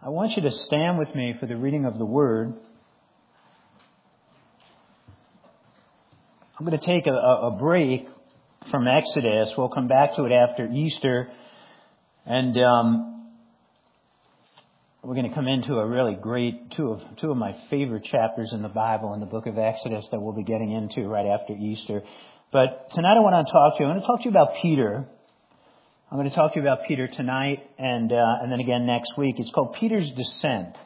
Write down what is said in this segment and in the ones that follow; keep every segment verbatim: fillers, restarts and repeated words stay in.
I want you to stand with me for the reading of the Word. I'm going to take a, a break from Exodus. We'll come back to it after Easter. And um, we're going to come into a really great, two of, two of my favorite chapters in the Bible, in the book of Exodus, that we'll be getting into right after Easter. But tonight I want to talk to you. I want to talk to you about Peter. I'm going to talk to you about Peter tonight and uh, and then again next week. It's called Peter's Descent.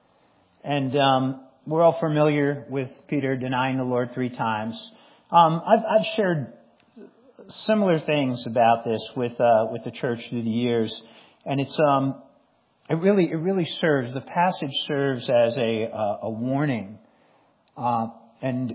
And um, we're all familiar with Peter denying the Lord three times. Um, I've, I've shared similar things about this with uh, with the church through the years, and it's um it really it really serves the passage serves as a uh, a warning, uh, and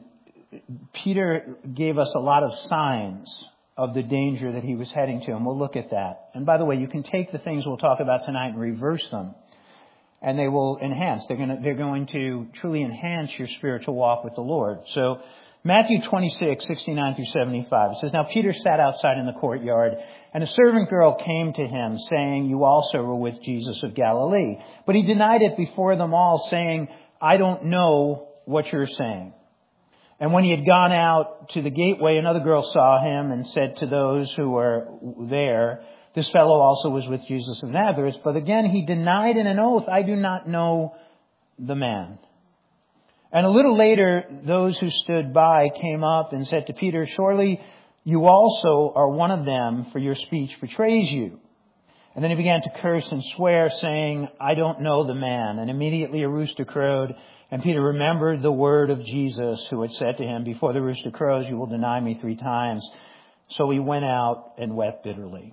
Peter gave us a lot of signs of the danger that he was heading to, and we'll look at that. And by the way, you can take the things we'll talk about tonight and reverse them, and they will enhance. They're going to they're going to truly enhance your spiritual walk with the Lord. So Matthew twenty-six, sixty-nine through seventy-five. It says, "Now Peter sat outside in the courtyard, and a servant girl came to him, saying, 'You also were with Jesus of Galilee.' But he denied it before them all, saying, 'I don't know what you're saying.' And when he had gone out to the gateway, another girl saw him and said to those who were there, 'This fellow also was with Jesus of Nazareth.' But again he denied in an oath, 'I do not know the man.' And a little later, those who stood by came up and said to Peter, 'Surely you also are one of them, for your speech betrays you.' And then he began to curse and swear, saying, 'I don't know the man.' And immediately a rooster crowed, and Peter remembered the word of Jesus, who had said to him, 'Before the rooster crows, you will deny me three times.' So he went out and wept bitterly."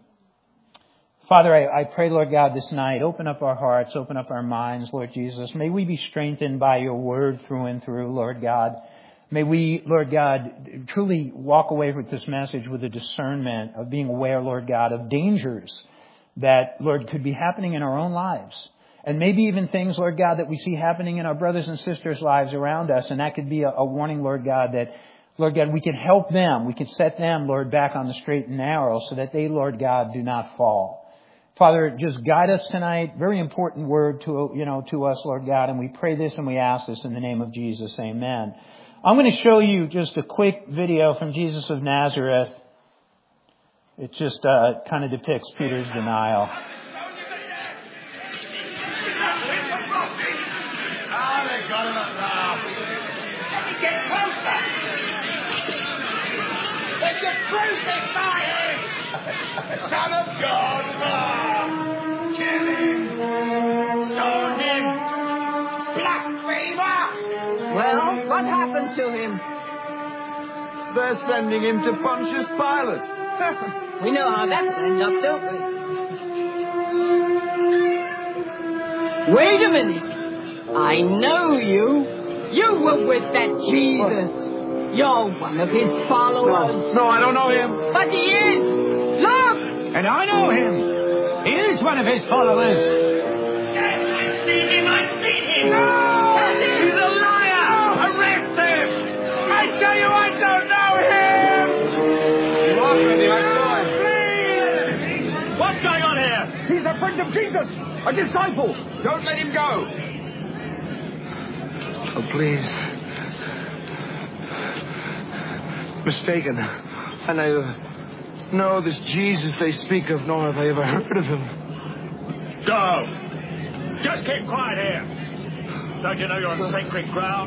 Father, I, I pray, Lord God, this night, open up our hearts, open up our minds, Lord Jesus. May we be strengthened by your word through and through, Lord God. May we, Lord God, truly walk away with this message with a discernment of being aware, Lord God, of dangers that, Lord, could be happening in our own lives. And maybe even things, Lord God, that we see happening in our brothers and sisters' lives around us. And that could be a, a warning, Lord God, that, Lord God, we can help them. We can set them, Lord, back on the straight and narrow so that they, Lord God, do not fall. Father, just guide us tonight. Very important word to, you know, to us, Lord God. And we pray this and we ask this in the name of Jesus. Amen. I'm going to show you just a quick video from Jesus of Nazareth. It just uh, kind of depicts Peter's denial. Let me get closer. Let you crucify him. Son of God. Kill him. Stone him. Blasphemer. Well, what happened to him? They're sending him to Pontius Pilate. We know how that will end up, don't we? Wait a minute. I know you. You were with that Jesus. You're one of his followers. No, no, I don't know him. But he is. Look! And I know him. He is one of his followers. Yes, I've seen him. I've seen him. No! He's a liar. Arrest him. I tell you, I don't know him. You are ready, I saw him. Please. What's going on here? He's a friend of Jesus, a disciple. Don't let him go. Oh, please. Mistaken. And I know this Jesus they speak of, nor have I ever heard of him. Go. Just keep quiet here. Don't you know you're on sacred ground?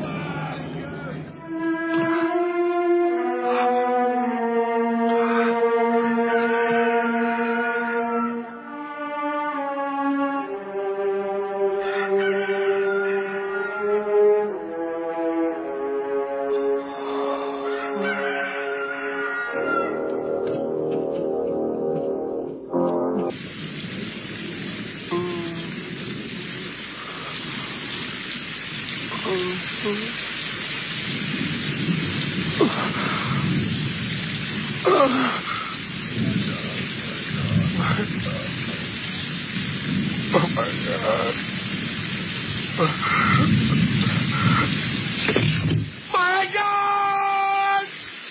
My God!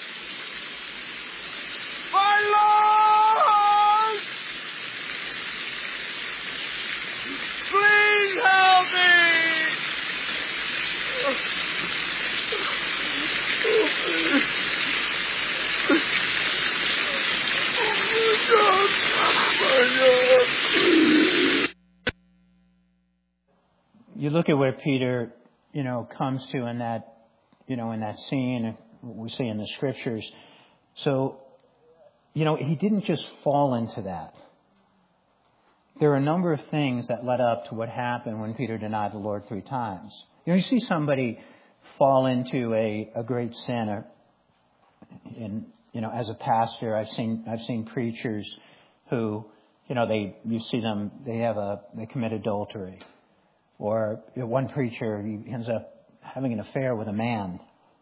My Lord! Please you look at where Peter, you know, comes to in that, you know, in that scene, we see in the scriptures. So, you know, he didn't just fall into that. There are a number of things that led up to what happened when Peter denied the Lord three times. You know, you see somebody fall into a, a great sin, or in, you know, as a pastor, I've seen, I've seen preachers who, you know, they, you see them, they have a, they commit adultery. Or you know, one preacher, he ends up having an affair with a man.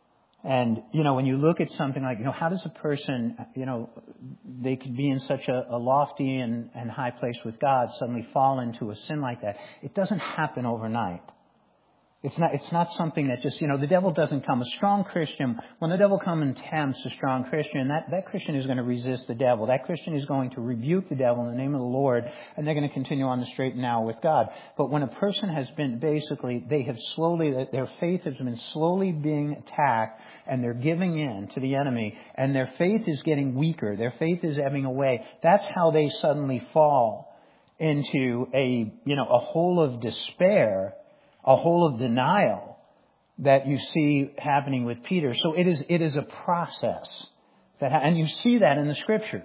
And, you know, when you look at something like, you know, how does a person, you know, they could be in such a, a lofty and, and high place with God, suddenly fall into a sin like that? It doesn't happen overnight. It's not, it's not something that just, you know, the devil doesn't come. A strong Christian, when the devil comes and tempts a strong Christian, that, that Christian is going to resist the devil. That Christian is going to rebuke the devil in the name of the Lord, and they're going to continue on the straight and narrow with God. But when a person has been basically, they have slowly, their faith has been slowly being attacked, and they're giving in to the enemy, and their faith is getting weaker, their faith is ebbing away, that's how they suddenly fall into a, you know, a hole of despair, a hole of denial that you see happening with Peter. So it is, it is a process that, ha- and you see that in the scriptures.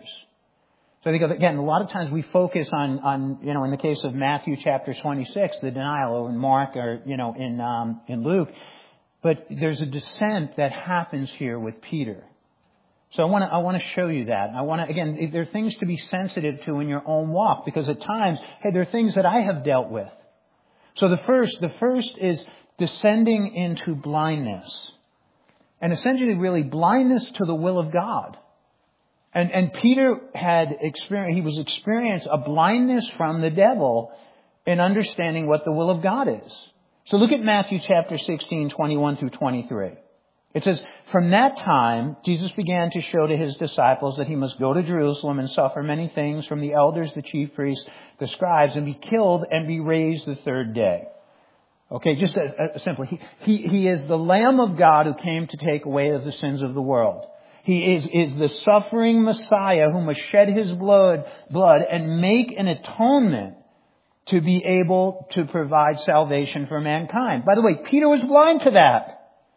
So I think, again, a lot of times we focus on, on, you know, in the case of Matthew chapter twenty-six, the denial, or in Mark, or, you know, in, um, in Luke. But there's a descent that happens here with Peter. So I want to, I want to show you that. I want to, again, there are things to be sensitive to in your own walk, because at times, hey, there are things that I have dealt with. So the first, the first is descending into blindness. And essentially really blindness to the will of God. And, and Peter had experienced, he was experienced a blindness from the devil in understanding what the will of God is. So look at Matthew chapter sixteen, twenty-one through twenty-three. It says, from that time, Jesus began to show to his disciples that he must go to Jerusalem and suffer many things from the elders, the chief priests, the scribes, and be killed and be raised the third day. Okay, just a, a simply, he, he, he is the Lamb of God who came to take away the sins of the world. He is, is the suffering Messiah who must shed his blood, blood and make an atonement to be able to provide salvation for mankind. By the way, Peter was blind to that.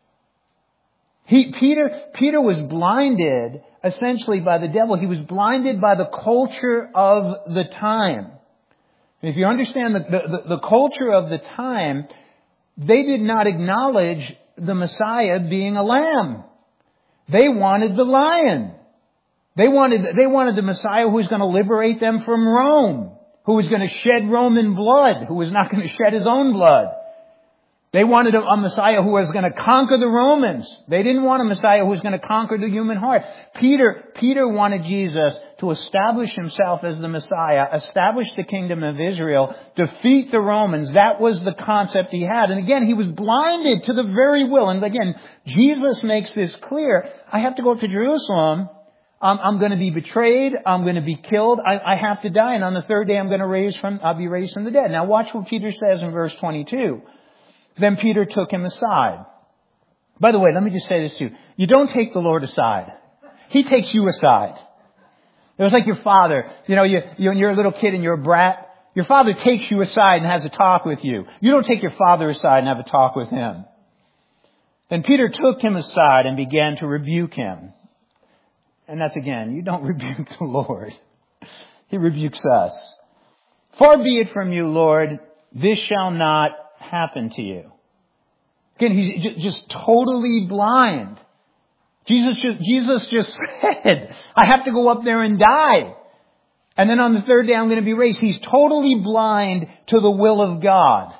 He, Peter, Peter was blinded essentially by the devil. He was blinded by the culture of the time. And if you understand the, the, the culture of the time, they did not acknowledge the Messiah being a lamb. They wanted the lion. They wanted, they wanted the Messiah who was going to liberate them from Rome, who was going to shed Roman blood, who was not going to shed his own blood. They wanted a Messiah who was going to conquer the Romans. They didn't want a Messiah who was going to conquer the human heart. Peter, Peter wanted Jesus to establish himself as the Messiah, establish the kingdom of Israel, defeat the Romans. That was the concept he had. And again, he was blinded to the very will. And again, Jesus makes this clear. I have to go up to Jerusalem. Um, I'm going to be betrayed. I'm going to be killed. I, I have to die. And on the third day, I'm going to raise from, I'll be raised from the dead. Now watch what Peter says in verse twenty-two. Then Peter took him aside. By the way, let me just say this to you. You don't take the Lord aside. He takes you aside. It was like your father. You know, you, you, when you're a little kid and you're a brat, your father takes you aside and has a talk with you. You don't take your father aside and have a talk with him. Then Peter took him aside and began to rebuke him. And that's again, you don't rebuke the Lord. He rebukes us. Far be it from you, Lord, this shall not happen to you. Again, he's just totally blind. Jesus just, Jesus just said, I have to go up there and die. And then on the third day I'm going to be raised. He's totally blind to the will of God.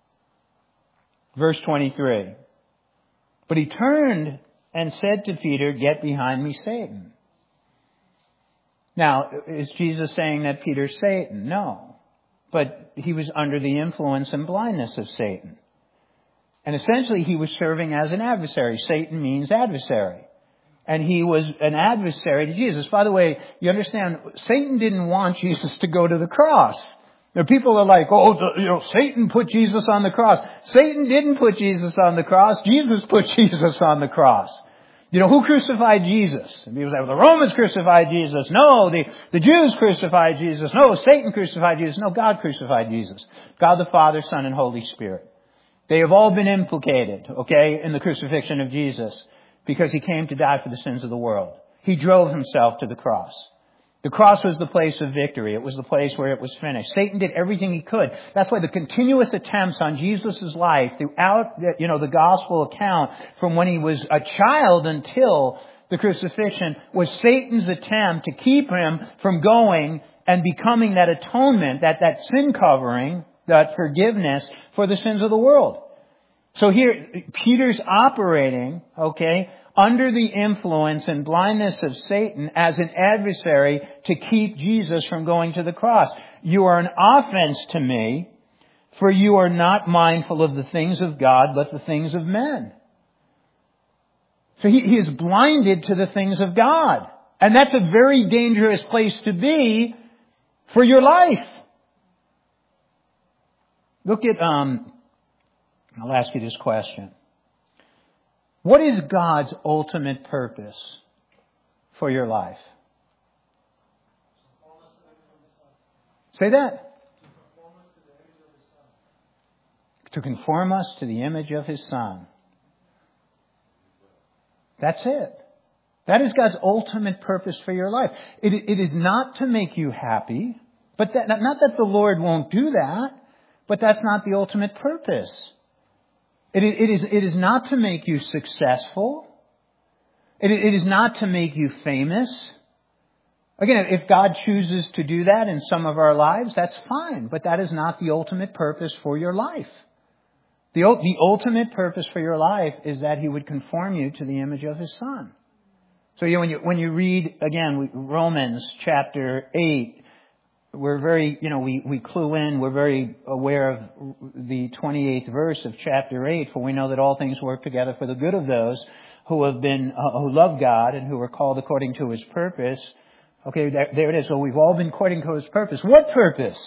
Verse twenty-three. But he turned and said to Peter, get behind me, Satan. Now, is Jesus saying that Peter's Satan? No. But he was under the influence and blindness of Satan. And essentially he was serving as an adversary. Satan means adversary. And he was an adversary to Jesus. By the way, you understand, Satan didn't want Jesus to go to the cross. Now, people are like, oh, the, you know, Satan put Jesus on the cross. Satan didn't put Jesus on the cross. Jesus put Jesus on the cross. You know, who crucified Jesus? And people say, well, the Romans crucified Jesus. No, the, the Jews crucified Jesus. No, Satan crucified Jesus. No, God crucified Jesus. God the Father, Son, and Holy Spirit. They have all been implicated, okay, in the crucifixion of Jesus because he came to die for the sins of the world. He drove himself to the cross. The cross was the place of victory. It was the place where it was finished. Satan did everything he could. That's why the continuous attempts on Jesus' life throughout, the, you know, the gospel account from when he was a child until the crucifixion was Satan's attempt to keep him from going and becoming that atonement, that, that sin covering, that forgiveness for the sins of the world. So here, Peter's operating, okay, under the influence and blindness of Satan as an adversary to keep Jesus from going to the cross. You are an offense to me, for you are not mindful of the things of God, but the things of men. So he, he is blinded to the things of God. And that's a very dangerous place to be for your life. Look at, um, I'll ask you this question. What is God's ultimate purpose for your life? Say that. To conform us to the image of His Son. That's it. That is God's ultimate purpose for your life. It, it is not to make you happy, but that, not that the Lord won't do that, but that's not the ultimate purpose. It, it, is, it is not to make you successful. It, it is not to make you famous. Again, if God chooses to do that in some of our lives, that's fine, but that is not the ultimate purpose for your life. The, the ultimate purpose for your life is that He would conform you to the image of His Son. So you know, when you when you read, again, Romans chapter eight, we're very, you know, we, we clue in, we're very aware of the twenty-eighth verse of chapter eight, for we know that all things work together for the good of those who have been, uh, who love God and who are called according to His purpose. Okay, there, there it is. So we've all been according to His purpose. What purpose?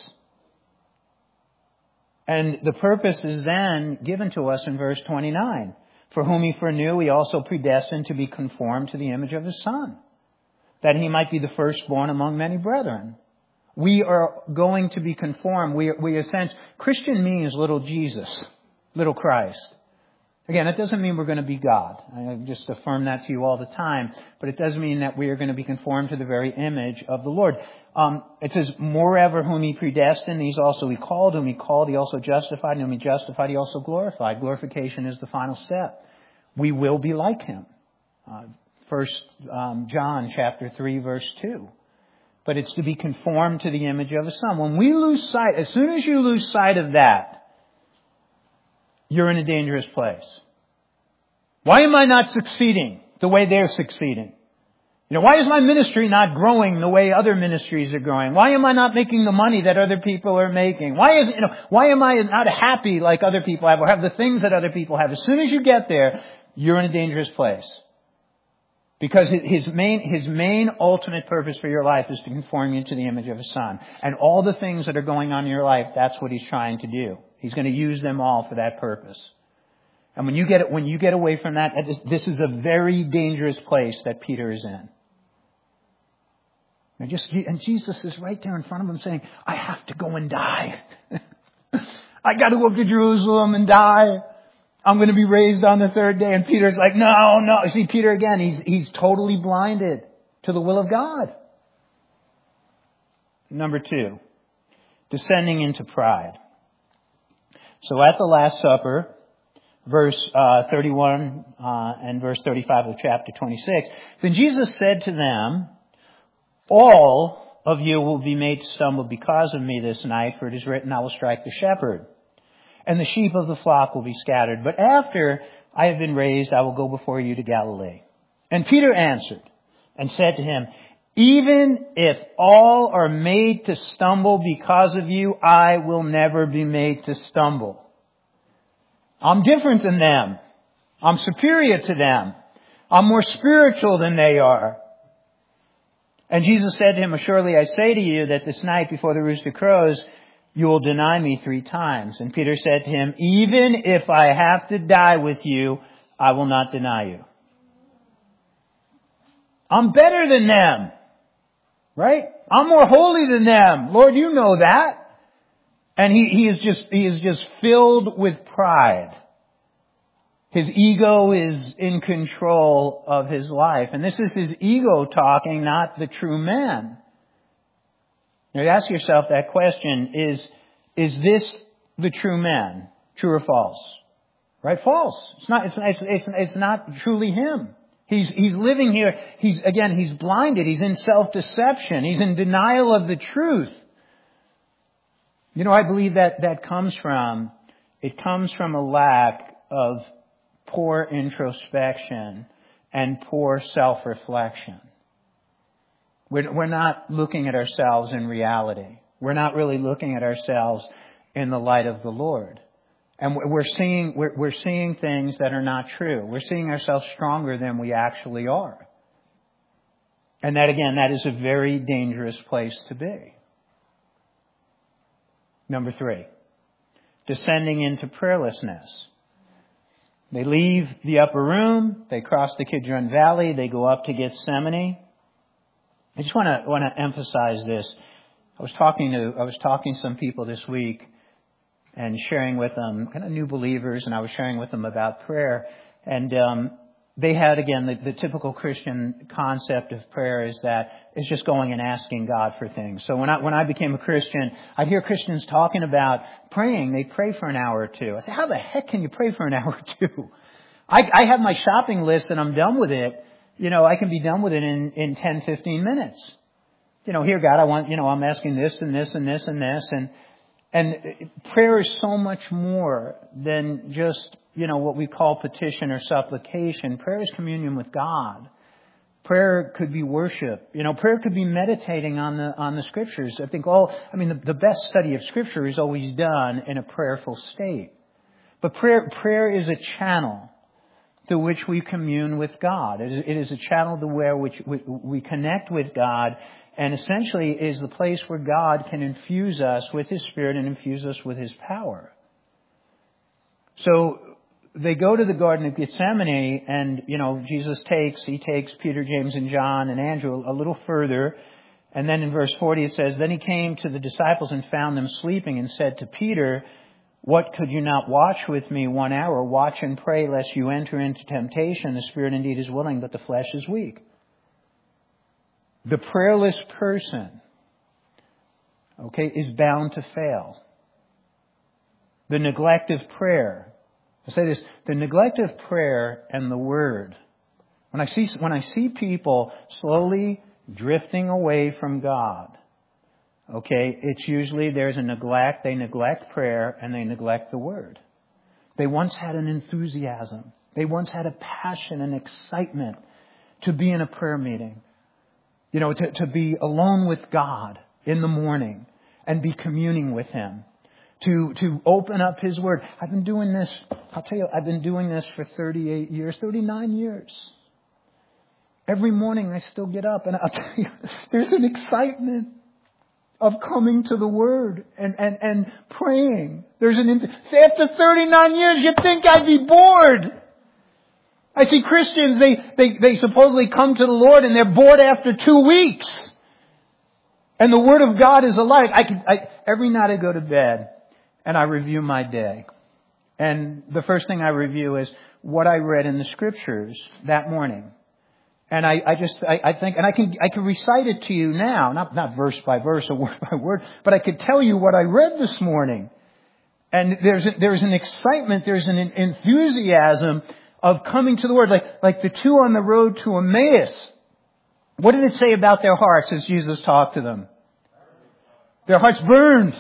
And the purpose is then given to us in verse twenty-nine. For whom He foreknew, He also predestined to be conformed to the image of His Son, that He might be the firstborn among many brethren. We are going to be conformed. We, we are sense, Christian means little Jesus, little Christ. Again, it doesn't mean we're going to be God. I just affirm that to you all the time. But it does mean that we are going to be conformed to the very image of the Lord. Um, it says, moreover, whom He predestined, these also He called. Whom He called, He also justified. And whom He justified, He also glorified. Glorification is the final step. We will be like Him. Uh, First um, John chapter three, verse two. But it's to be conformed to the image of His Son. When we lose sight, as soon as you lose sight of that, you're in a dangerous place. Why am I not succeeding the way they're succeeding? You know, why is my ministry not growing the way other ministries are growing? Why am I not making the money that other people are making? Why is, you know, why am I not happy like other people have or have the things that other people have? As soon as you get there, you're in a dangerous place. Because his main, his main ultimate purpose for your life is to conform you to the image of His Son. And all the things that are going on in your life, that's what He's trying to do. He's going to use them all for that purpose. And when you get when you get away from that, this is a very dangerous place that Peter is in. And, just, and Jesus is right there in front of him saying, I have to go and die. I got to go up to Jerusalem and die. I'm going to be raised on the third day. And Peter's like, no, no. See, Peter again, he's, he's totally blinded to the will of God. Number two, descending into pride. So at the Last Supper, verse uh, thirty-one uh, and verse thirty-five of chapter twenty-six, then Jesus said to them, all of you will be made to stumble because of me this night, for it is written, I will strike the shepherd, and the sheep of the flock will be scattered. But after I have been raised, I will go before you to Galilee. And Peter answered and said to him, even if all are made to stumble because of you, I will never be made to stumble. I'm different than them. I'm superior to them. I'm more spiritual than they are. And Jesus said to him, surely I say to you that this night before the rooster crows, you will deny me three times. And Peter said to him, even if I have to die with you, I will not deny you. I'm better than them. Right? I'm more holy than them. Lord, you know that. And he, he is just, he is just filled with pride. His ego is in control of his life. And this is his ego talking, not the true man. Now you ask yourself that question, is, is this the true man? True or false? Right? False. It's not, it's, it's, it's, it's not truly him. He's, he's living here. He's, again, he's blinded. He's in self-deception. He's in denial of the truth. You know, I believe that that comes from, it comes from a lack of poor introspection and poor self-reflection. We're, we're not looking at ourselves in reality. We're not really looking at ourselves in the light of the Lord. And we're seeing, we're, we're seeing things that are not true. We're seeing ourselves stronger than we actually are. And that, again, that is a very dangerous place to be. Number three, descending into prayerlessness. They leave the upper room. They cross the Kidron Valley. They go up to Gethsemane. I just want to want to emphasize this. I was talking to I was talking to some people this week and sharing with them, kind of new believers, and I was sharing with them about prayer. And um, they had, again, the, the typical Christian concept of prayer is that it's just going and asking God for things. So when I when I became a Christian, I'd hear Christians talking about praying. They pray for an hour or two. I said, how the heck can you pray for an hour or two? I, I have my shopping list and I'm done with it. You know, I can be done with it in, in ten, fifteen minutes. You know, here, God, I want, you know, I'm asking this and this and this and this. And, and prayer is so much more than just, you know, what we call petition or supplication. Prayer is communion with God. Prayer could be worship. You know, prayer could be meditating on the, on the scriptures. I think all, I mean, the, the best study of scripture is always done in a prayerful state. But prayer, prayer is a channel through which we commune with God. It is, it is a channel to where which we, we connect with God, and essentially is the place where God can infuse us with His Spirit and infuse us with His power. So they go to the Garden of Gethsemane, and, you know, Jesus takes, He takes Peter, James, and John, and Andrew a little further. And then in verse forty it says, then He came to the disciples and found them sleeping and said to Peter, what, could you not watch with me one hour? Watch and pray lest you enter into temptation. The spirit indeed is willing, but the flesh is weak. The prayerless person, okay, is bound to fail. The neglect of prayer. I say this, the neglect of prayer and the Word. When I see, when I see people slowly drifting away from God, okay, it's usually there's a neglect. They neglect prayer and they neglect the Word. They once had an enthusiasm. They once had a passion and excitement to be in a prayer meeting. You know, to, to be alone with God in the morning and be communing with Him. To, to open up His Word. I've been doing this, I'll tell you, I've been doing this for thirty-eight years, thirty-nine years. Every morning I still get up and I'll tell you, there's an excitement of coming to the Word and, and, and praying. There's an, after thirty-nine years, you'd think I'd be bored. I see Christians, they, they, they supposedly come to the Lord and they're bored after two weeks. And the Word of God is alive. I could, I, every night I go to bed and I review my day. And the first thing I review is what I read in the Scriptures that morning. And I, I just, I, I think, and I can, I can recite it to you now, not, not verse by verse or word by word, but I could tell you what I read this morning. And there's, a, there's an excitement, there's an enthusiasm of coming to the Word, like, like the two on the road to Emmaus. What did it say about their hearts as Jesus talked to them? Their hearts burned.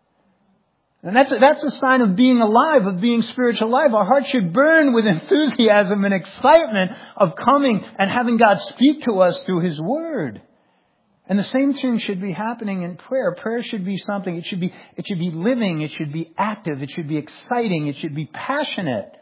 And that's a, that's a sign of being alive, of being spiritual alive. Our hearts should burn with enthusiasm and excitement of coming and having God speak to us through His Word. And the same thing should be happening in prayer. Prayer should be something, it should be, it should be living, it should be active, it should be exciting, it should be passionate.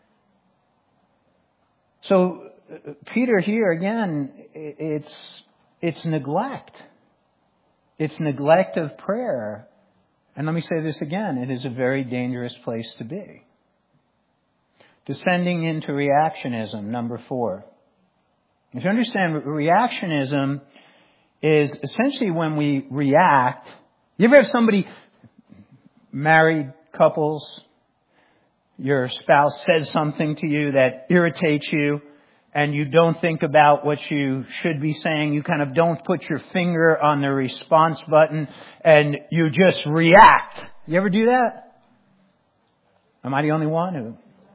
So Peter here again, it's, it's neglect. It's neglect of prayer. And let me say this again, it is a very dangerous place to be. Descending into reactionism, number four. If you understand, reactionism is essentially when we react. You ever have somebody married couples, your spouse says something to you that irritates you, and you don't think about what you should be saying. You kind of don't put your finger on the response button, and you just react. You ever do that? Am I the only one who...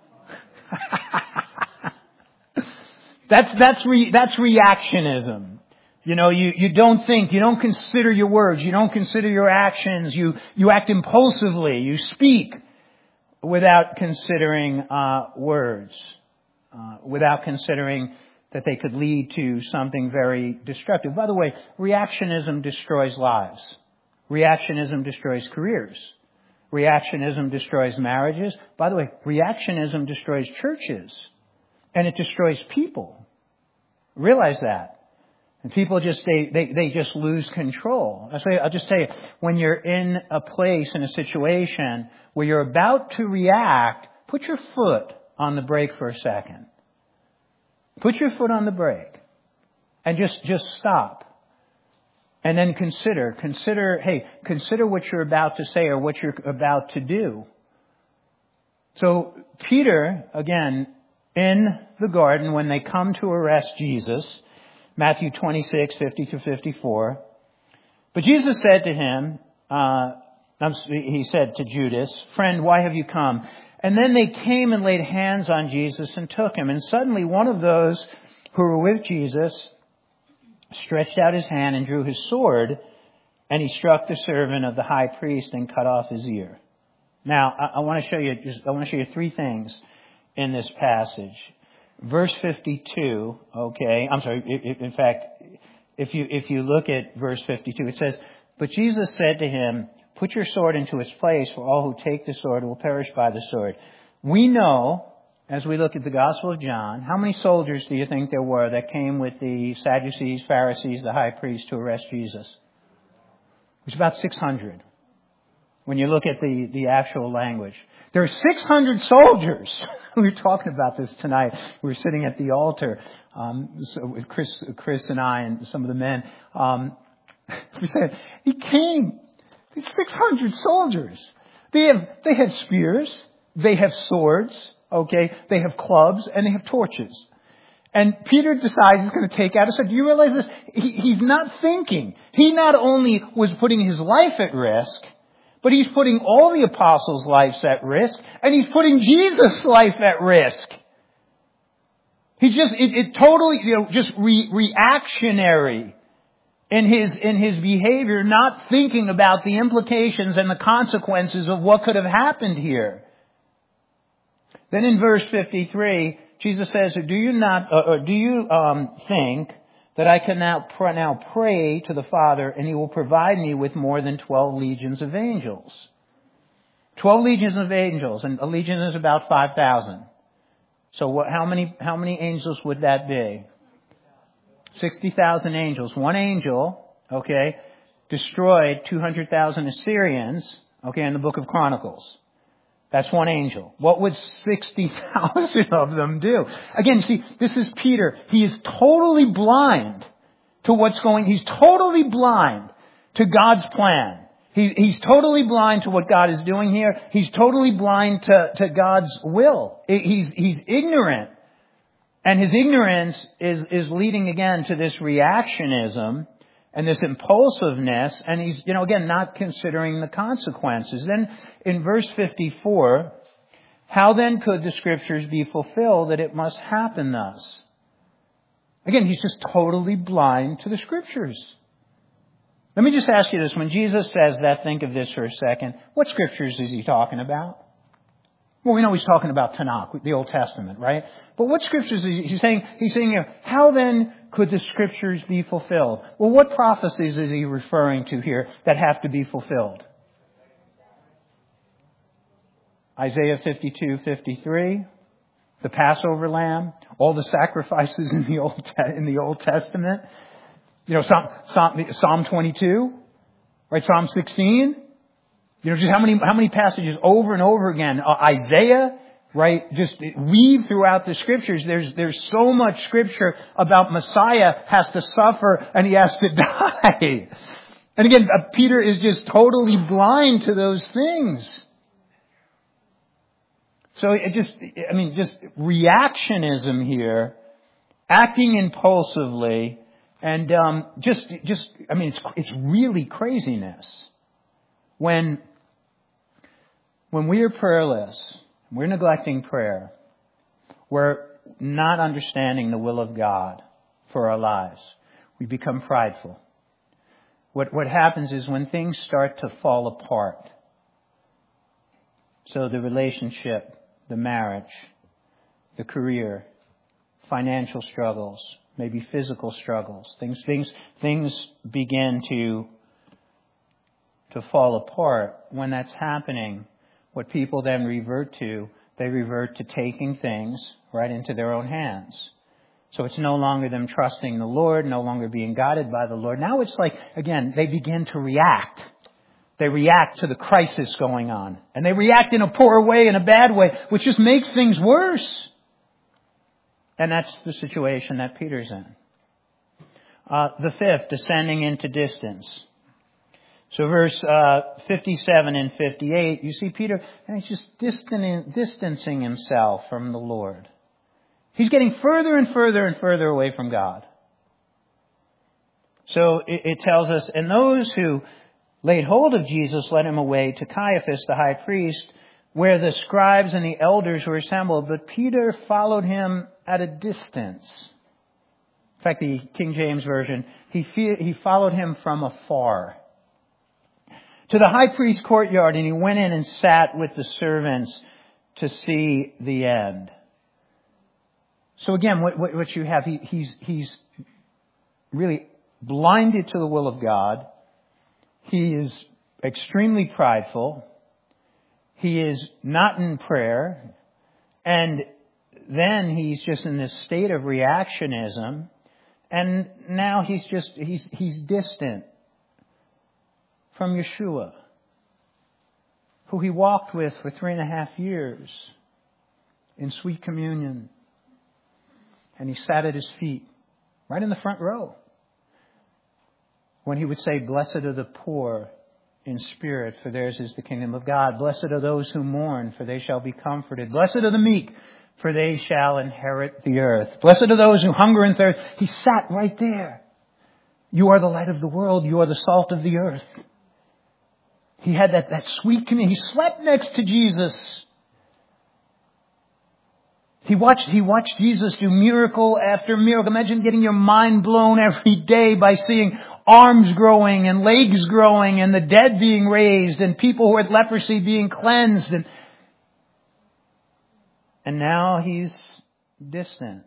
that's that's re, that's reactionism. You know, you, you don't think, you don't consider your words, you don't consider your actions, you, you act impulsively, you speak without considering uh, words, uh, without considering that they could lead to something very destructive. By the way, reactionism destroys lives. Reactionism destroys careers. Reactionism destroys marriages. By the way, reactionism destroys churches. And it destroys people. Realize that. And people just, they, they, they just lose control. I'll, say, I'll just tell you, when you're in a place, in a situation where you're about to react, put your foot on the brake for a second. Put your foot on the brake. And just, just stop. And then consider, consider, hey, consider what you're about to say or what you're about to do. So Peter, again, in the garden, when they come to arrest Jesus, Matthew twenty-six, fifty to fifty-four. But Jesus said to him, uh, he said to Judas, "Friend, why have you come?" And then they came and laid hands on Jesus and took him. And suddenly one of those who were with Jesus stretched out his hand and drew his sword, and he struck the servant of the high priest and cut off his ear. Now, I, I want to show you just, I want to show you three things in this passage. Verse fifty-two, okay, I'm sorry, in fact, if you, if you look at verse fifty-two, it says, "But Jesus said to him, 'Put your sword into its place, for all who take the sword will perish by the sword.'" We know, as we look at the Gospel of John, how many soldiers do you think there were that came with the Sadducees, Pharisees, the high priest to arrest Jesus? It was about six hundred. When you look at the, the actual language. There are six hundred soldiers. We were talking about this tonight. We were sitting at the altar um, so with Chris, Chris and I and some of the men. Um, we said, he came. These six hundred soldiers. They have, they have spears. They have swords. Okay. They have clubs and they have torches. And Peter decides he's going to take out a sword. Do you realize this? He, he's not thinking. He not only was putting his life at risk, but he's putting all the apostles' lives at risk, and he's putting Jesus' life at risk. He's just, it, it totally, you know, just re, reactionary in his, in his behavior, not thinking about the implications and the consequences of what could have happened here. Then in verse fifty-three, Jesus says, "Do you not, or do you um, think that I can now, now pray to the Father, and He will provide me with more than twelve legions of angels?" Twelve legions of angels, and a legion is about five thousand. So what, how many, how many angels would that be? sixty thousand angels. One angel, okay, destroyed two hundred thousand Assyrians, okay, in the book of Chronicles. That's one angel. What would sixty thousand of them do? Again, you see, this is Peter. He is totally blind to what's going, he's totally blind to God's plan. He, he's totally blind to what God is doing here. He's totally blind to, to God's will. He's, he's ignorant. And his ignorance is, is leading again to this reactionism and this impulsiveness, and he's, you know, again, not considering the consequences. Then in verse fifty-four, how then could the Scriptures be fulfilled that it must happen thus? Again, he's just totally blind to the Scriptures. Let me just ask you this. When Jesus says that, think of this for a second. What Scriptures is he talking about? Well, we know he's talking about Tanakh, the Old Testament, right? But what Scriptures is he saying? He's saying here, how then could the Scriptures be fulfilled? Well, what prophecies is he referring to here that have to be fulfilled? Isaiah fifty-two, fifty-three, the Passover lamb, all the sacrifices in the Old in the Old Testament. You know, Psalm, Psalm, Psalm twenty-two, right? Psalm sixteen. You know, just how many how many passages over and over again? Uh, Isaiah, right? Just weave throughout the Scriptures. There's there's so much Scripture about Messiah has to suffer and he has to die. And again, uh, Peter is just totally blind to those things. So it just, I mean, just reactionism here, acting impulsively, and um, just, just, I mean, it's it's really craziness when when we are prayerless, we're neglecting prayer, we're not understanding the will of God for our lives. We become prideful. What what happens is when things start to fall apart, so the relationship, the marriage, the career, financial struggles, maybe physical struggles, things things things begin to to fall apart. When that's happening, what people then revert to, they revert to taking things right into their own hands. So it's no longer them trusting the Lord, no longer being guided by the Lord. Now it's like, again, they begin to react. They react to the crisis going on. And they react in a poor way, in a bad way, which just makes things worse. And that's the situation that Peter's in. Uh, the fifth, descending into distance. So verse uh, fifty-seven and fifty-eight, you see Peter, and he's just distancing, distancing himself from the Lord. He's getting further and further and further away from God. So it, it tells us, and those who laid hold of Jesus led him away to Caiaphas, the high priest, where the scribes and the elders were assembled. But Peter followed him at a distance. In fact, the King James Version, he, fe- he followed him from afar to the high priest's courtyard, and he went in and sat with the servants to see the end. So again, what, what, what you have, he, he's, he's really blinded to the will of God. He is extremely prideful. He is not in prayer. And then he's just in this state of reactionism. And now he's just, he's, he's distant from Yeshua, who he walked with for three and a half years in sweet communion. And he sat at his feet, right in the front row, when he would say, "Blessed are the poor in spirit, for theirs is the kingdom of God. Blessed are those who mourn, for they shall be comforted. Blessed are the meek, for they shall inherit the earth. Blessed are those who hunger and thirst." He sat right there. You are the light of the world. You are the salt of the earth. He had that, that sweet communion. He slept next to Jesus. He watched, he watched Jesus do miracle after miracle. Imagine getting your mind blown every day by seeing arms growing and legs growing and the dead being raised and people who had leprosy being cleansed. And, and now he's distant.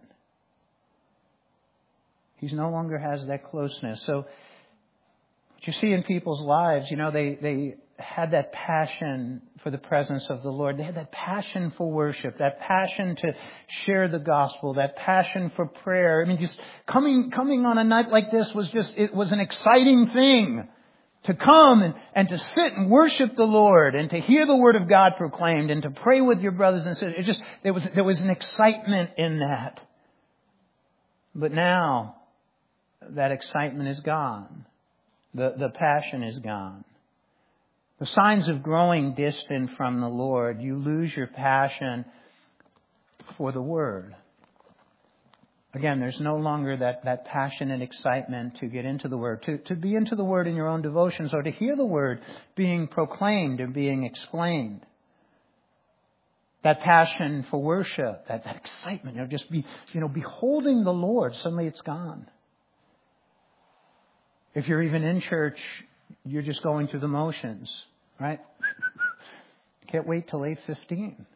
He no longer has that closeness. So what you see in people's lives, you know, they, they had that passion for the presence of the Lord. They had that passion for worship, that passion to share the gospel, that passion for prayer. I mean, just coming, coming on a night like this was just, it was an exciting thing to come and, and to sit and worship the Lord and to hear the word of God proclaimed and to pray with your brothers and sisters. It just, there was, there was an excitement in that. But now that excitement is gone. The, the passion is gone. The signs of growing distant from the Lord, you lose your passion for the Word. Again, there's no longer that, that passion and excitement to get into the Word, to, to be into the Word in your own devotions, or to hear the Word being proclaimed and being explained. That passion for worship, that, that excitement, you know, just be, you know, beholding the Lord, suddenly it's gone. If you're even in church, you're just going through the motions, right? Can't wait till eight fifteen.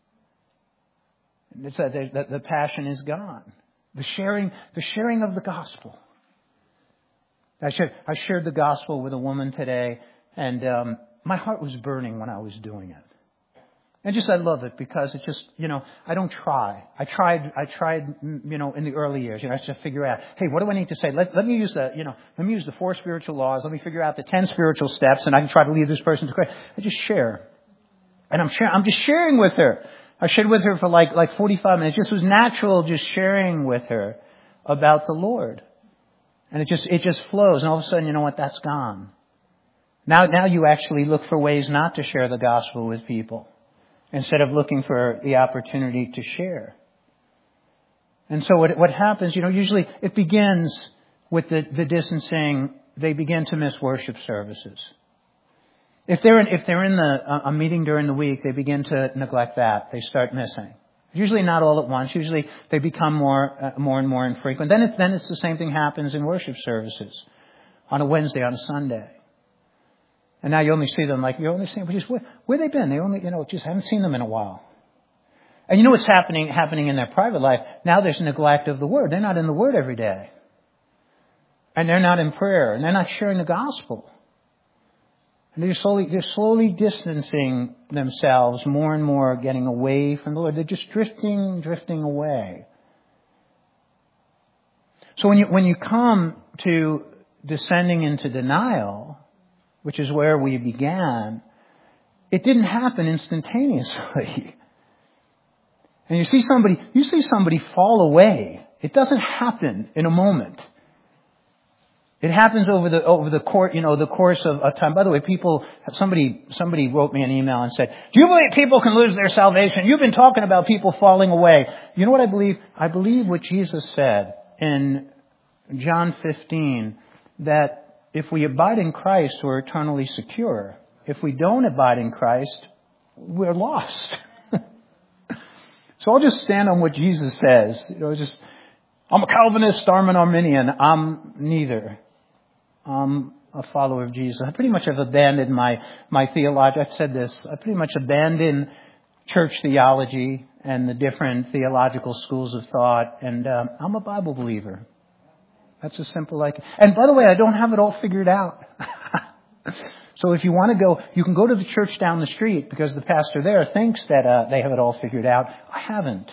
It's that the, the passion is gone. The sharing, the sharing of the gospel. I shared, I shared the gospel with a woman today, and um, my heart was burning when I was doing it. And just, I love it because it just, you know, I don't try. I tried, I tried, you know, in the early years, you know, I just figure out, hey, what do I need to say? Let, let me use the, you know, let me use the four spiritual laws. Let me figure out the ten spiritual steps, and I can try to lead this person to Christ. I just share. And I'm sharing, I'm just sharing with her. I shared with her for like, like forty-five minutes. It just was natural just sharing with her about the Lord. And it just, it just flows. And all of a sudden, you know what? That's gone. Now, now you actually look for ways not to share the gospel with people instead of looking for the opportunity to share. And so what, what happens, you know, usually it begins with the, the distancing. They begin to miss worship services. If they're in, if they're in the, a meeting during the week, they begin to neglect that. They start missing. Usually not all at once. Usually they become more, uh, more and more infrequent. Then it, then it's the same thing happens in worship services on a Wednesday, on a Sunday. And now you only see them like, you only see them, just, where, where they been? They only, you know, just haven't seen them in a while. And you know what's happening, happening in their private life? Now there's neglect of the Word. They're not in the Word every day. And they're not in prayer. And they're not sharing the gospel. And they're slowly, they're slowly distancing themselves more and more, getting away from the Lord. They're just drifting, drifting away. So when you, when you come to descending into denial, which is where we began, it didn't happen instantaneously. And you see somebody, you see somebody fall away. It doesn't happen in a moment. It happens over the over the course, you know, the course of, of time. By the way, people, somebody somebody wrote me an email and said, "Do you believe people can lose their salvation? You've been talking about people falling away." You know what I believe? I believe what Jesus said in John fifteen, that if we abide in Christ, we're eternally secure. If we don't abide in Christ, we're lost. So I'll just stand on what Jesus says. You know, just I'm a Calvinist, I'm an Arminian. I'm neither. I'm a follower of Jesus. I pretty much have abandoned my, my theology. I've said this. I pretty much abandoned church theology and the different theological schools of thought. And um, I'm a Bible believer. That's as simple like. And by the way, I don't have it all figured out. So if you want to go, you can go to the church down the street because the pastor there thinks that uh, they have it all figured out. I haven't.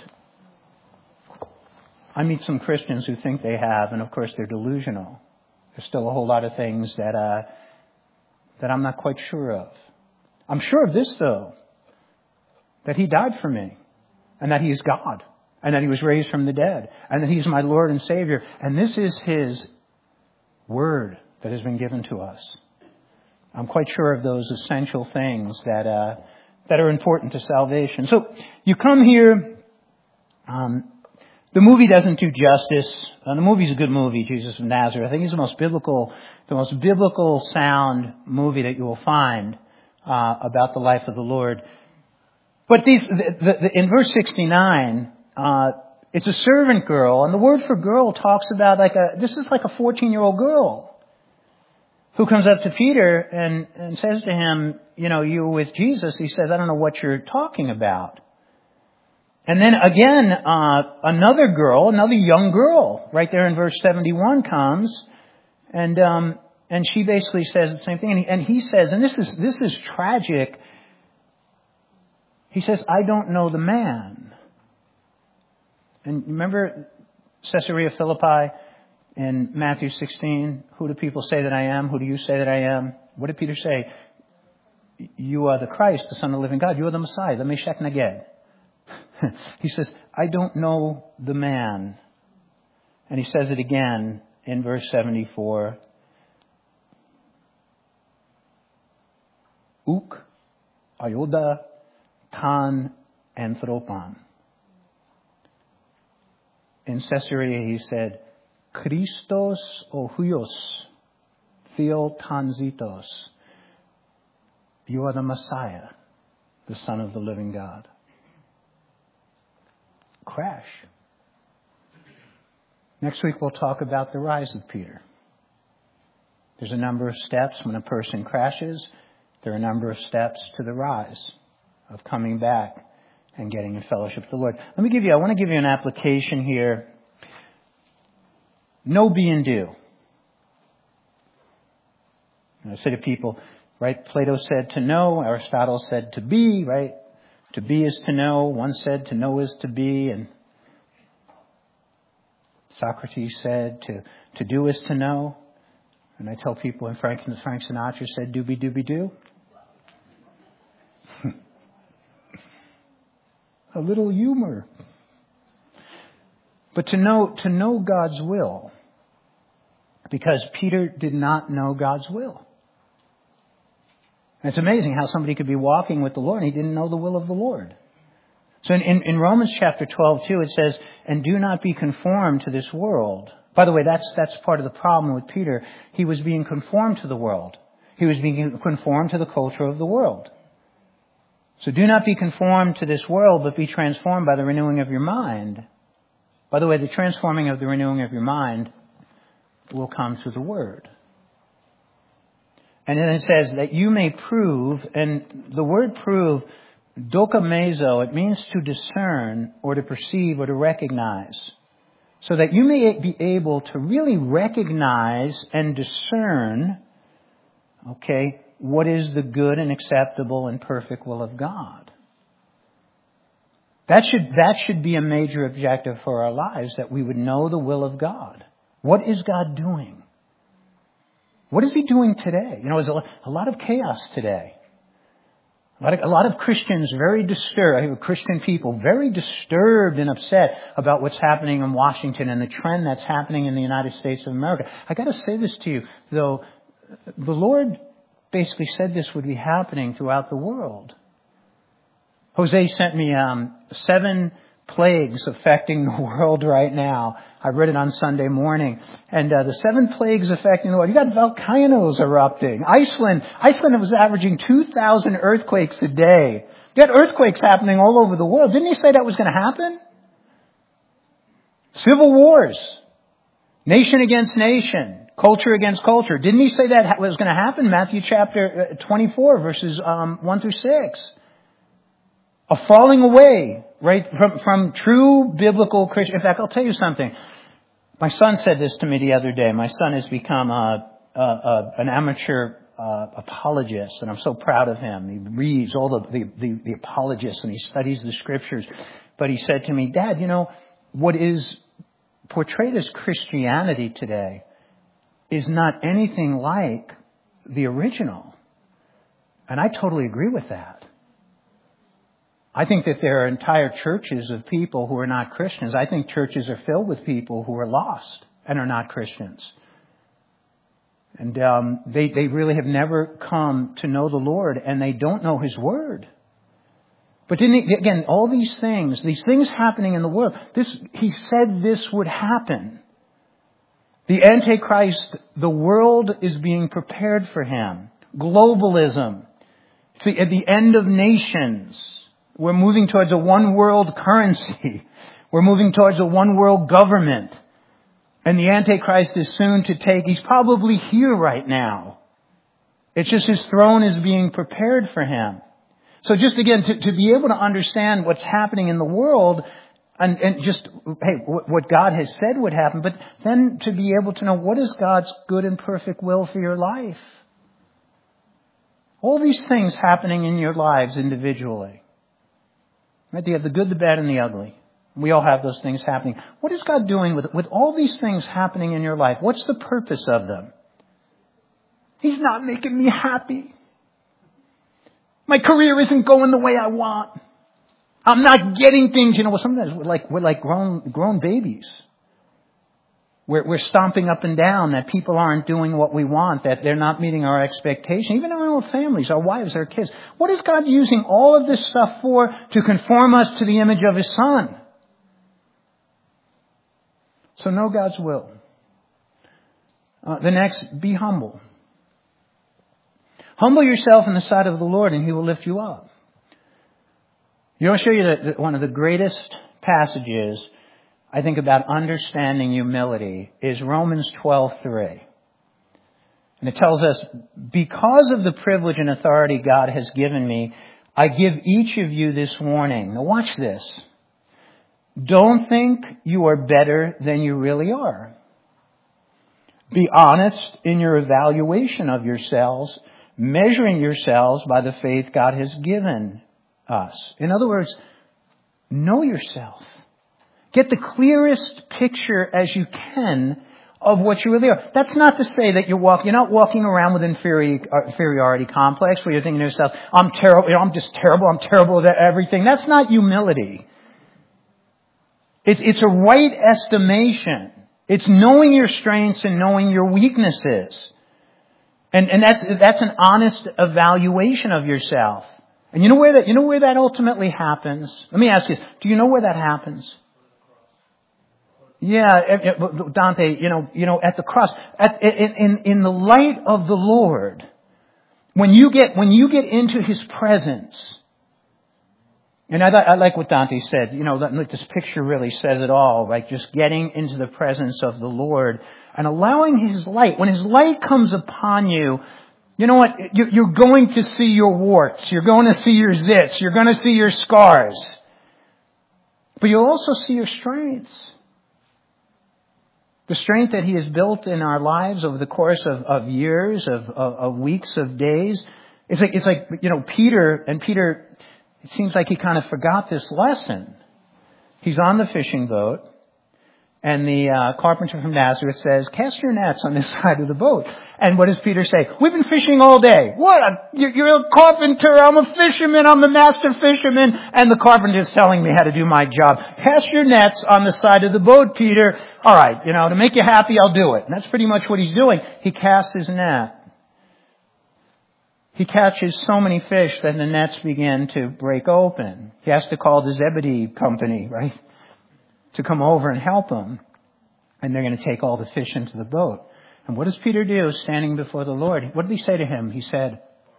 I meet some Christians who think they have, and of course they're delusional. There's still a whole lot of things that uh, that I'm not quite sure of. I'm sure of this, though, that He died for me, and that He is God, and that He was raised from the dead, and that He's my Lord and Savior. And this is His Word that has been given to us. I'm quite sure of those essential things that uh, that are important to salvation. So you come here. Um, The movie doesn't do justice. Uh, the movie's a good movie, Jesus of Nazareth. I think it's the most biblical, the most biblical sound movie that you will find uh, about the life of the Lord. But these, the, the, the, in verse sixty-nine, uh, it's a servant girl, and the word for girl talks about like a. This is like a fourteen-year-old girl who comes up to Peter and, and says to him, "You know, you were with Jesus." He says, "I don't know what you're talking about." And then again, uh, another girl, another young girl, right there in verse seventy-one comes, and um, and she basically says the same thing. And he, and he says, and this is this is tragic. He says, "I don't know the man." And remember Caesarea Philippi in Matthew sixteen? Who do people say that I am? Who do you say that I am? What did Peter say? You are the Christ, the Son of the living God. You are the Messiah, the Meshach Neged. He says, "I don't know the man." And he says it again in verse seventy-four. Uk ayoda tan anthropan. In Caesarea he said, Christos o huios theo tanzitos. You are the Messiah, the Son of the living God. Crash. Next week we'll talk about the rise of Peter. There's a number of steps when a person crashes. There are a number of steps to the rise of coming back and getting in fellowship with the Lord. Let me give you, I want to give you an application here. Know, be, and do. And I say to people, right, Plato said to know, Aristotle said to be, right? To be is to know. One said to know is to be. And Socrates said to, to do is to know. And I tell people, and Frank, Frank Sinatra said, doobie doobie do. A little humor. But to know, to know God's will. Because Peter did not know God's will. And it's amazing how somebody could be walking with the Lord and he didn't know the will of the Lord. So in, in, in Romans chapter twelve, too, it says, and do not be conformed to this world. By the way, that's that's part of the problem with Peter. He was being conformed to the world. He was being conformed to the culture of the world. So do not be conformed to this world, but be transformed by the renewing of your mind. By the way, the transforming of the renewing of your mind will come through the Word. And then it says that you may prove, and the word prove, dokamezo, it means to discern or to perceive or to recognize. So that you may be able to really recognize and discern, okay, what is the good and acceptable and perfect will of God. That should, that should be a major objective for our lives, that we would know the will of God. What is God doing? What is He doing today? You know, there's a lot of chaos today. A lot of, a lot of Christians very disturbed, I have Christian people very disturbed and upset about what's happening in Washington and the trend that's happening in the United States of America. I got to say this to you, though, the Lord basically said this would be happening throughout the world. Jose sent me um, seven plagues affecting the world right now. I read it on Sunday morning. And uh, the seven plagues affecting the world. You got volcanoes erupting. Iceland, Iceland was averaging two thousand earthquakes a day. You had earthquakes happening all over the world. Didn't He say that was going to happen? Civil wars. Nation against nation. Culture against culture. Didn't He say that was going to happen? Matthew chapter twenty-four, verses um, one through six. A falling away, right, from, from true biblical Christian. In fact, I'll tell you something. My son said this to me the other day. My son has become a, a, a, an amateur uh, apologist, and I'm so proud of him. He reads all the, the, the, the apologists, and he studies the Scriptures. But he said to me, Dad, you know, what is portrayed as Christianity today is not anything like the original. And I totally agree with that. I think that there are entire churches of people who are not Christians. I think churches are filled with people who are lost and are not Christians. And um, they, they really have never come to know the Lord, and they don't know His Word. But didn't he, again, all these things, these things happening in the world, this He said this would happen. The Antichrist, the world is being prepared for him. Globalism. It's the, at the end of nations. We're moving towards a one world currency. We're moving towards a one world government. And the Antichrist is soon to take, he's probably here right now. It's just His throne is being prepared for Him. So just again, to, to be able to understand what's happening in the world and, and just, hey, what God has said would happen, but then to be able to know what is God's good and perfect will for your life. All these things happening in your lives individually. Right? You have the good, the bad, and the ugly. We all have those things happening. What is God doing with, with all these things happening in your life? What's the purpose of them? He's not making me happy. My career isn't going the way I want. I'm not getting things. You know, sometimes we're like, we're like grown, grown babies. We're, we're stomping up and down that people aren't doing what we want, that they're not meeting our expectation, even in our own families, our wives, our kids. What is God using all of this stuff for? To conform us to the image of His Son. So know God's will. Uh, the next, be humble. Humble yourself in the sight of the Lord, and He will lift you up. You know, I'll show you that one of the greatest passages I think about understanding humility is Romans twelve three. And it tells us, because of the privilege and authority God has given me, I give each of you this warning. Now watch this. Don't think you are better than you really are. Be honest in your evaluation of yourselves, measuring yourselves by the faith God has given us. In other words, know yourself. Get the clearest picture as you can of what you really are. That's not to say that you're walking, you're not walking around with inferiority complex where you're thinking to yourself, I'm terrible, you know, I'm just terrible, I'm terrible at everything. That's not humility. It's, it's a right estimation. It's knowing your strengths and knowing your weaknesses. And, and that's, that's an honest evaluation of yourself. And you know where that, you know where that ultimately happens? Let me ask you, do you know where that happens? Yeah, Dante, you know, you know, at the cross, at, in, in, in the light of the Lord, when you get, when you get into His presence, and I, I like what Dante said, you know, that, this picture really says it all, like just getting into the presence of the Lord and allowing His light. When His light comes upon you, you know what? You're going to see your warts. You're going to see your zits. You're going to see your scars. But you'll also see your strengths. The strength that He has built in our lives over the course of, of years, of, of, of weeks, of days. It's like, it's like, you know, Peter, and Peter, it seems like he kind of forgot this lesson. He's on the fishing boat, and the uh, carpenter from Nazareth says, cast your nets on this side of the boat. And what does Peter say? We've been fishing all day. What? A, you're a carpenter. I'm a fisherman. I'm the master fisherman. And the carpenter's telling me how to do my job. Cast your nets on the side of the boat, Peter. All right, you know, to make you happy, I'll do it. And that's pretty much what he's doing. He casts his net. He catches so many fish that the nets begin to break open. He has to call the Zebedee company, right, to come over and help him. And they're going to take all the fish into the boat. And what does Peter do standing before the Lord? What did he say to Him? He said,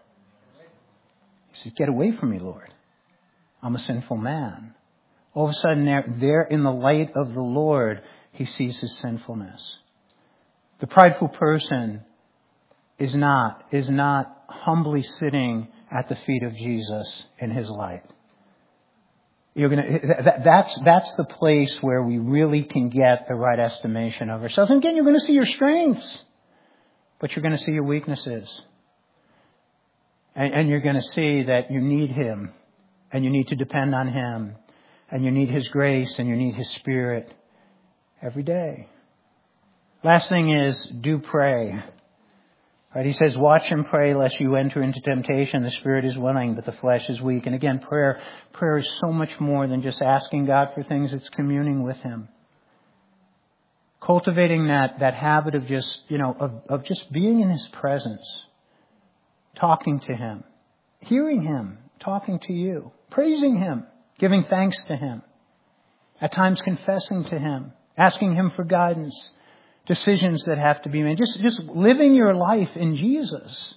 he said, get away from me, Lord. I'm a sinful man. All of a sudden, there, there in the light of the Lord, he sees his sinfulness. The prideful person is not, is not humbly sitting at the feet of Jesus in His light. You're gonna, that, that's, that's the place where we really can get the right estimation of ourselves. And again, you're going to see your strengths, but you're going to see your weaknesses. And, and you're going to see that you need Him, and you need to depend on Him, and you need His grace, and you need His Spirit every day. Last thing is, do pray. Right, he says, watch and pray lest you enter into temptation. The spirit is willing, but the flesh is weak. And again, prayer, prayer is so much more than just asking God for things. It's communing with Him. Cultivating that, that habit of just, you know, of, of just being in His presence. Talking to Him. Hearing Him. Talking to you. Praising Him. Giving thanks to Him. At times confessing to Him. Asking Him for guidance. Decisions that have to be made. Just, just living your life in Jesus.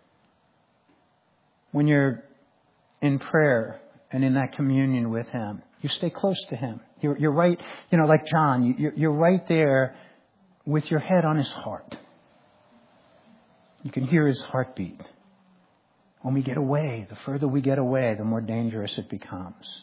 When you're in prayer and in that communion with Him, you stay close to Him. You're, you're right, you know, like John, you're, you're right there with your head on His heart. You can hear His heartbeat. When we get away, the further we get away, the more dangerous it becomes.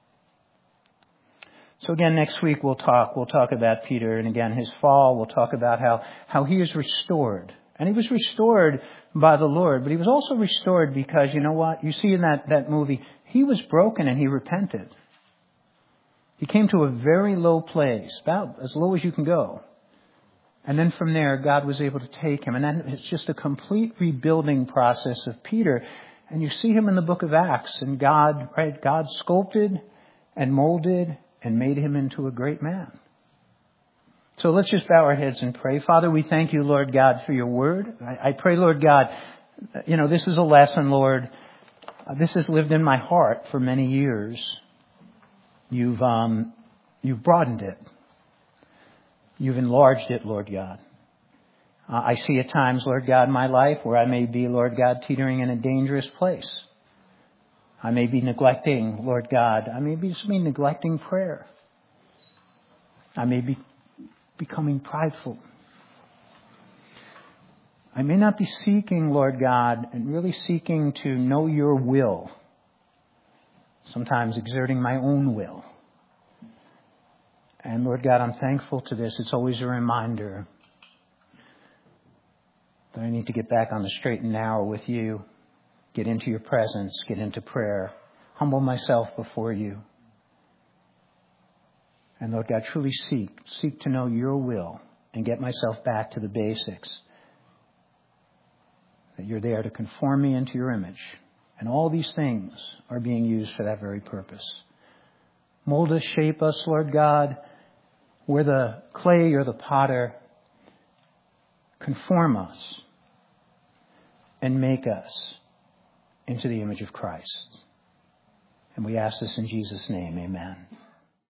So again, next week we'll talk, we'll talk about Peter and again his fall. We'll talk about how, how he is restored. And he was restored by the Lord, but he was also restored because, you know what? You see in that, that movie, he was broken and he repented. He came to a very low place, about as low as you can go. And then from there, God was able to take him. And then it's just a complete rebuilding process of Peter. And you see him in the book of Acts. And God, right, God sculpted and molded and made him into a great man. So let's just bow our heads and pray. Father, we thank you, Lord God, for your word. I, I pray, Lord God, you know, this is a lesson, Lord. Uh, this has lived in my heart for many years. You've, um, you've broadened it. You've enlarged it, Lord God. Uh, I see at times, Lord God, in my life where I may be, Lord God, teetering in a dangerous place. I may be neglecting, Lord God. I may be just be neglecting prayer. I may be becoming prideful. I may not be seeking, Lord God, and really seeking to know your will. Sometimes exerting my own will. And Lord God, I'm thankful to this. It's always a reminder that I need to get back on the straight and narrow with you. Get into your presence, get into prayer, humble myself before you. And Lord God, truly seek, seek to know your will and get myself back to the basics. That you're there to conform me into your image. And all these things are being used for that very purpose. Mold us, shape us, Lord God. We're the clay, you're the potter. Conform us and make us into the image of Christ. And we ask this in Jesus' name. Amen.